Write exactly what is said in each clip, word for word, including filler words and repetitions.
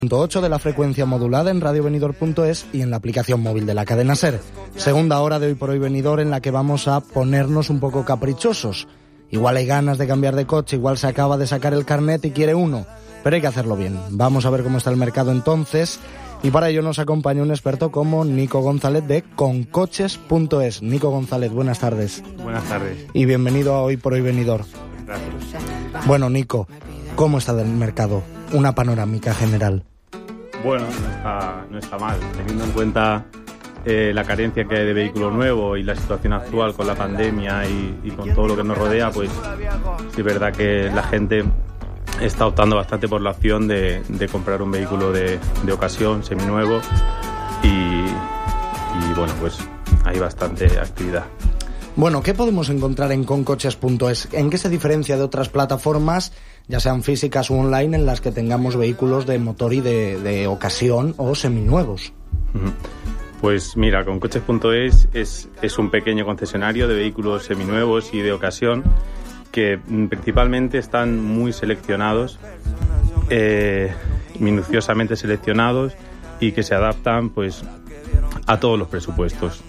punto ocho de la frecuencia modulada en radio venidor punto es y en la aplicación móvil de la cadena SER. Segunda hora de Hoy por Hoy Venidor, en la que vamos a ponernos un poco caprichosos. Igual hay ganas de cambiar de coche, igual se acaba de sacar el carnet y quiere uno, pero hay que hacerlo bien. Vamos a ver cómo está el mercado entonces, y para ello nos acompaña un experto como Nico González de concoches punto es. Nico González, buenas tardes. Buenas tardes. Y bienvenido a Hoy por Hoy Venidor. Gracias. Bueno, Nico, ¿cómo está el mercado? Una panorámica general. Bueno, no está, no está mal, teniendo en cuenta eh, la carencia que hay de vehículo nuevo y la situación actual con la pandemia y, y con todo lo que nos rodea, pues sí es verdad que la gente está optando bastante por la opción de, de comprar un vehículo de, de ocasión, seminuevo, y, y bueno, pues hay bastante actividad. Bueno, ¿qué podemos encontrar en concoches punto es? ¿En qué se diferencia de otras plataformas, ya sean físicas o online, en las que tengamos vehículos de motor y de, de ocasión o seminuevos? Pues mira, concoches punto es es, es un pequeño concesionario de vehículos seminuevos y de ocasión que principalmente están muy seleccionados, eh, minuciosamente seleccionados, y que se adaptan pues a todos los presupuestos.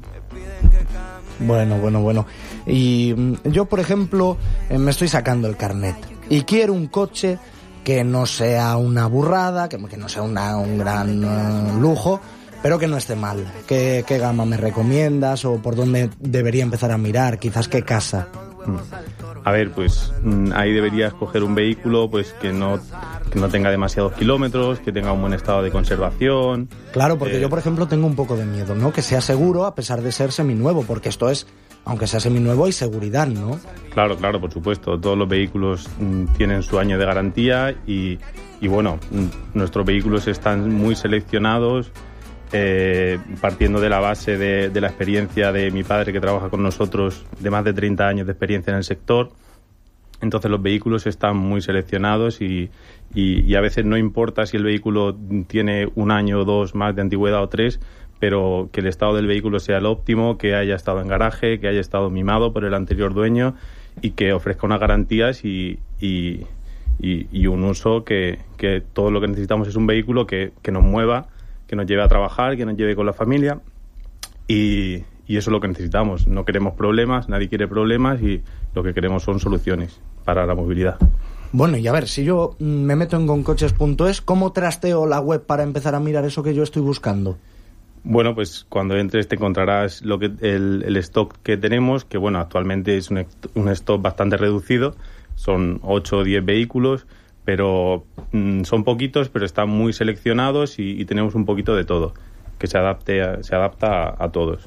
Bueno, bueno, bueno. Y yo, por ejemplo, eh, me estoy sacando el carnet y quiero un coche que no sea una burrada, que, que no sea una, un gran uh, lujo, pero que no esté mal. ¿Qué, ¿Qué gama me recomiendas o por dónde debería empezar a mirar? Quizás qué casa. A ver, pues ahí deberías coger un vehículo pues que no que no tenga demasiados kilómetros, que tenga un buen estado de conservación. Claro, porque eh... yo, por ejemplo, tengo un poco de miedo, ¿no? Que sea seguro a pesar de ser seminuevo, porque esto es, aunque sea seminuevo, hay seguridad, ¿no? Claro, claro, por supuesto. Todos los vehículos mm, tienen su año de garantía y, y bueno, mm, nuestros vehículos están muy seleccionados, eh, partiendo de la base de, de la experiencia de mi padre, que trabaja con nosotros, de más de treinta años de experiencia en el sector. Entonces los vehículos están muy seleccionados y, y, y a veces no importa si el vehículo tiene un año o dos más de antigüedad o tres, pero que el estado del vehículo sea el óptimo, que haya estado en garaje, que haya estado mimado por el anterior dueño y que ofrezca unas garantías y, y, y, y un uso que, que todo lo que necesitamos es un vehículo que, que nos mueva, que nos lleve a trabajar, que nos lleve con la familia, y, y eso es lo que necesitamos. No queremos problemas, nadie quiere problemas, y lo que queremos son soluciones para la movilidad. Bueno, y a ver, si yo me meto en concoches punto es, ¿cómo trasteo la web para empezar a mirar eso que yo estoy buscando? Bueno, pues cuando entres te encontrarás lo que el, el stock que tenemos, que bueno, actualmente es un, un stock bastante reducido, son ocho o diez vehículos, pero mmm, son poquitos, pero están muy seleccionados y, y tenemos un poquito de todo, que se adapte a, se adapta a, a todos.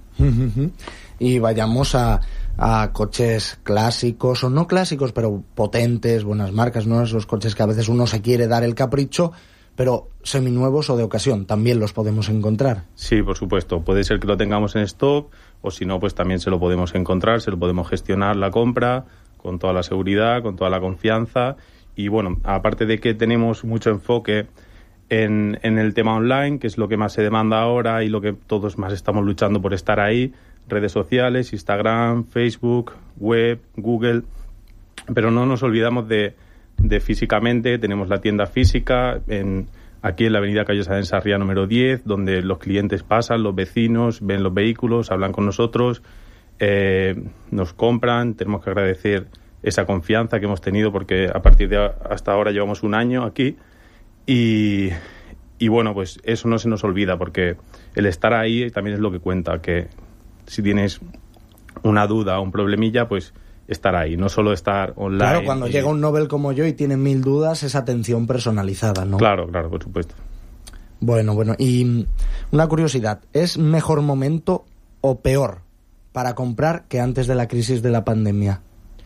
Y vayamos a, a coches clásicos o no clásicos, pero potentes, buenas marcas, ¿no? Esos coches que a veces uno se quiere dar el capricho, pero seminuevos o de ocasión, también los podemos encontrar. Sí, por supuesto. Puede ser que lo tengamos en stock, o si no, pues también se lo podemos encontrar, se lo podemos gestionar la compra con toda la seguridad, con toda la confianza. Y bueno, aparte de que tenemos mucho enfoque en, en el tema online, que es lo que más se demanda ahora y lo que todos más estamos luchando por estar ahí, redes sociales, Instagram, Facebook, web, Google, pero no nos olvidamos de, de físicamente. Tenemos la tienda física en, aquí en la avenida Callosa de Sarriá número diez, donde los clientes pasan, los vecinos, ven los vehículos, hablan con nosotros, eh, nos compran. Tenemos que agradecer esa confianza que hemos tenido, porque a partir de hasta ahora llevamos un año aquí y, y bueno, pues eso no se nos olvida, porque el estar ahí también es lo que cuenta, que si tienes una duda o un problemilla, pues estar ahí, no solo estar online. Claro, cuando y... llega un Nobel como yo y tiene mil dudas, es atención personalizada, ¿no? Claro, claro, por supuesto. Bueno, bueno, y una curiosidad, ¿es mejor momento o peor para comprar que antes de la crisis de la pandemia?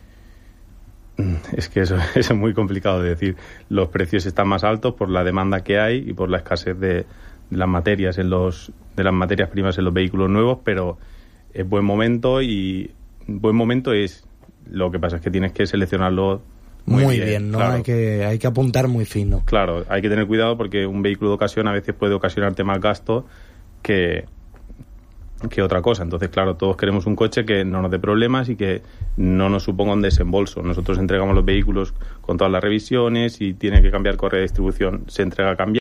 Es que eso, eso es muy complicado de decir. Los precios están más altos por la demanda que hay y por la escasez de, de las materias en los de las materias primas en los vehículos nuevos, pero es buen momento, y buen momento es, lo que pasa es que tienes que seleccionarlo muy, muy bien, bien, ¿no? Claro. Hay que hay que apuntar muy fino. Claro, hay que tener cuidado, porque un vehículo de ocasión a veces puede ocasionarte más gasto que que otra cosa. Entonces, claro, todos queremos un coche que no nos dé problemas y que no nos suponga un desembolso. Nosotros entregamos los vehículos con todas las revisiones y tiene que cambiar correa de distribución, se entrega cambiado.